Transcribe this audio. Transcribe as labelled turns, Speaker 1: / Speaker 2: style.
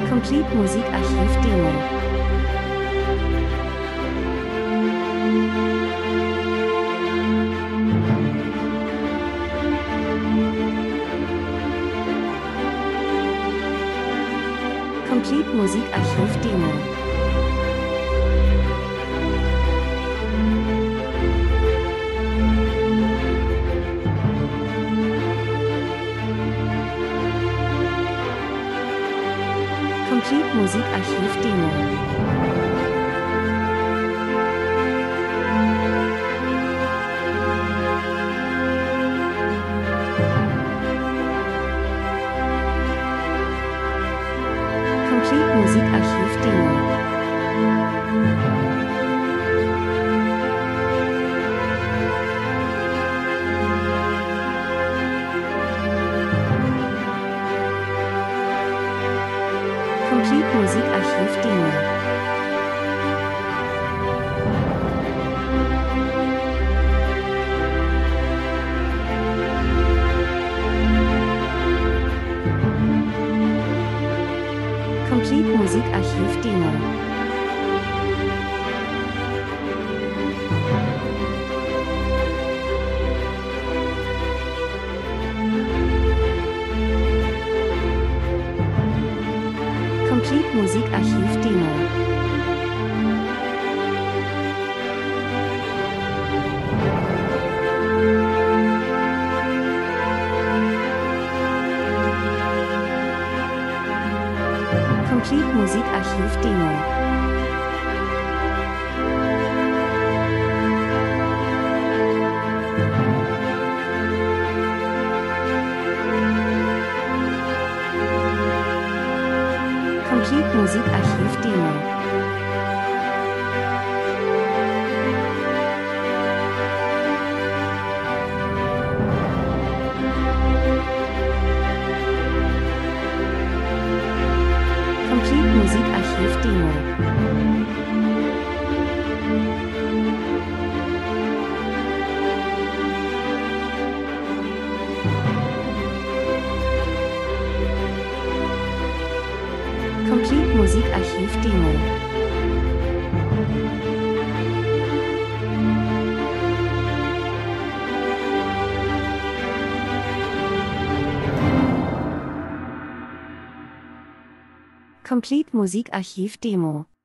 Speaker 1: Complete Musikarchiv Demo. Complete Musikarchiv Demo. Complete Musikarchiv Demo. Complete Musikarchiv Demo. Complete Musikarchiv Demo. Complete Musikarchiv Demo. Complete Musikarchiv Demo. Complete Musikarchiv Demo. Complete Musikarchiv Demo. Complete Musikarchiv Demo. Complete Musikarchiv Demo. Complete Musikarchiv Demo.